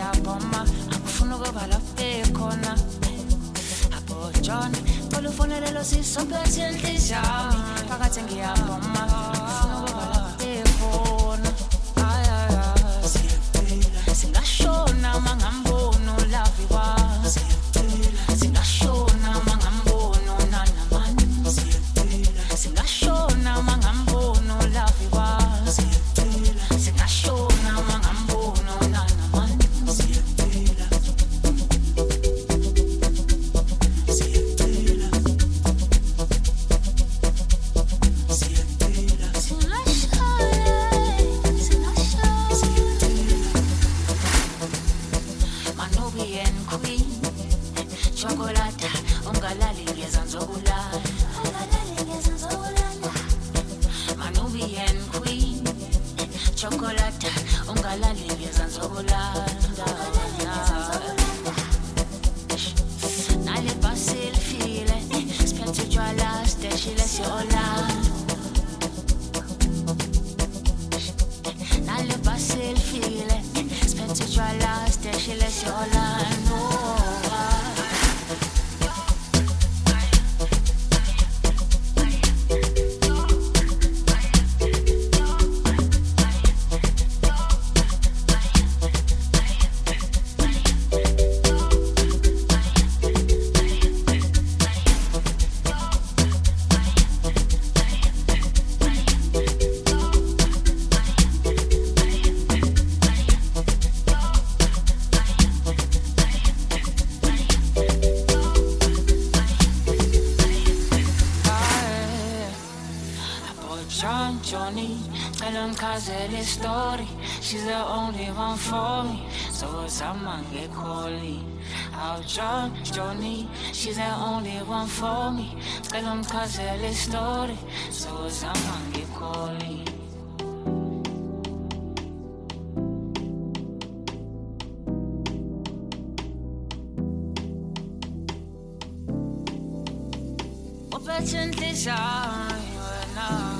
ngiyabhoma akufuna ukuba lapho ekhona abo John olufonelelo sisophethe inhliziyo phakathi ngiyabhoma akufuna ukuba lapho ekhona singashona mangambona love was singashona mangambona nana man singashona mangambona love was singashona mangambona nana man chocolate ungalali ngezanzokulanda nale basil file spent to your last day she lets you all nale basil file spent to your last day she lets you all Johnny, tell him Kazeli story. She's the only one for me. So someone get calling. I'll Johnny, she's the only one for me. Tell him Kazeli story. So someone get calling. Opportunities are you and I.